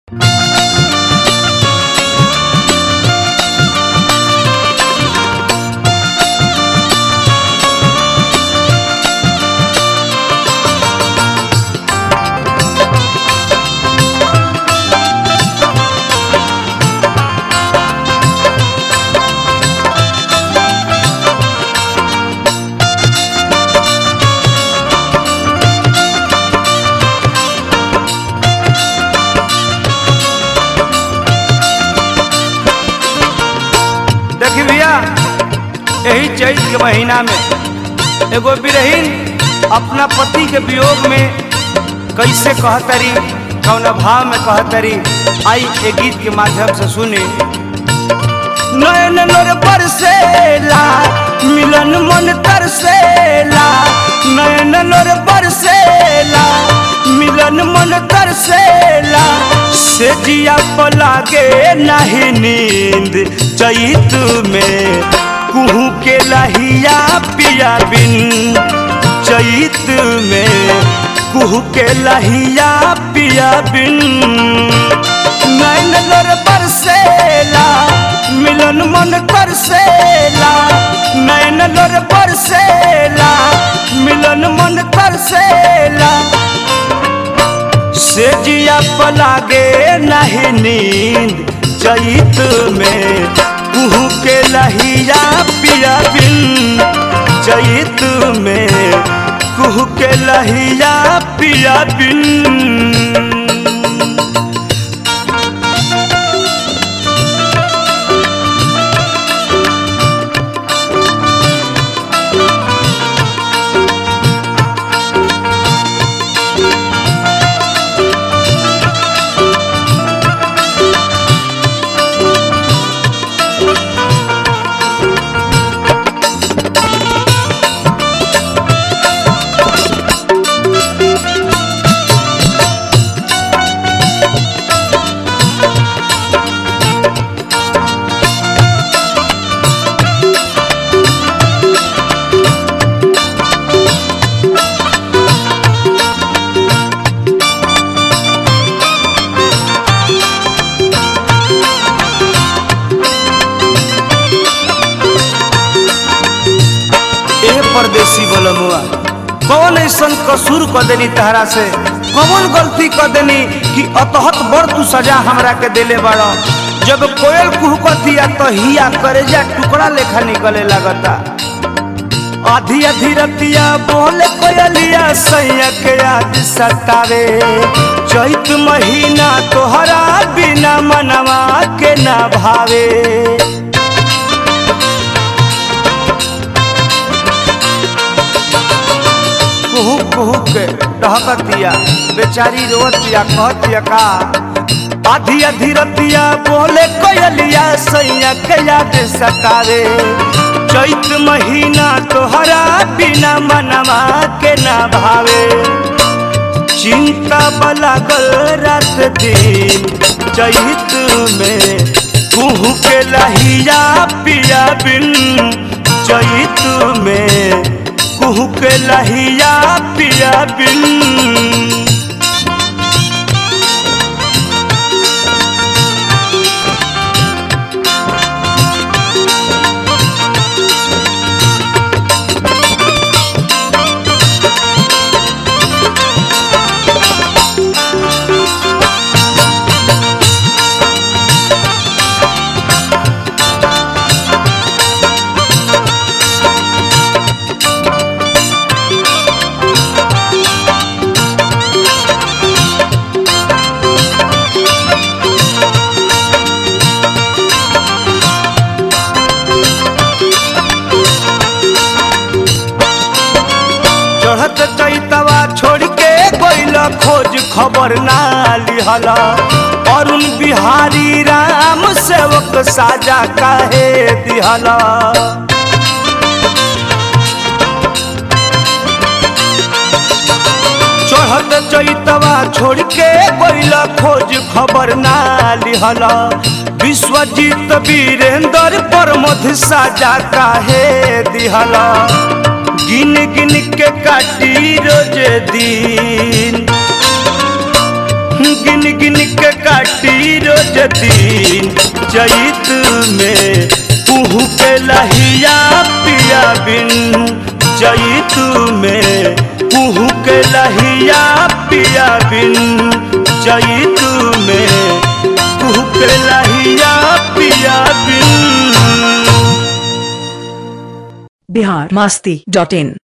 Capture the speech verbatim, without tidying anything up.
यही चैत के महीना में एगो बिरहीन अपना पति के वियोग में कैसे कहतरी, कौन भाव में कहतरी, आई ए गीत के माध्यम से सुनी। नयन नर बरसेला मिलन मन तरसेला, नयन नर बरसेला मिलन मन तरसेला, से जिया पलागे नहीं नींद चैत में कुहू के लहिया पिया बिन, चैत में कुहू के लहिया पिया बिन। नैन लर बरसेला मिलन मन तरसेला, नैन लर बरसेला मिलन मन तरसेला, से जिया पलागे नहीं नींद चैत में कुहू के लहिया पिया बिन, चैत में कुहू के लहिया पिया बिन। परदेसी बोलमुआ कौन ऐसा कसूर क देनी तहरा से, कौन गलती क देनी कि अतहत बड़ तू सजा हमरा के देले बड़। जब कोयल कुहकतिया तो हिया करेजा टुकड़ा लेखा निकले लगता। आधी आधी रतिया बोले कोयलिया सैया के याद सतावे, चैत महीना तोहरा बिना मनवा के ना भावे। कुहू कुहू के डहकतिया बेचारी रोतिया कहतिया का। आधी आधी रतिया बोले कोयलिया सैया के याद सतावे, चैत महीना तोहरा बिना मनवा के ना भावे। चिंता बलागल रात दिन चैत में कुहू के लहिया पिया बिन, चैत में कुहू के लहिया पिया बिन। चैतवा छोड़ के कोइला खोज खबर ना लिहला, अरुण बिहारी राम सेवक साजा काहे दिहला। चढ़त चैतवा छोड़ के कोइला खोज खबर ना लिहला, विश्वजीत वीरेंद्र प्रमोद साजा काहे दिहला। गिन गिन के काटी रोज दिन, गिन गिन के काटी रोज दिन चैत में कुहू के लहिया पिया बिन चैत में कुहू के लहिया पिया बिन चैत में कुहू के लहिया पिया बिन। बिहार मस्ती डॉट इन।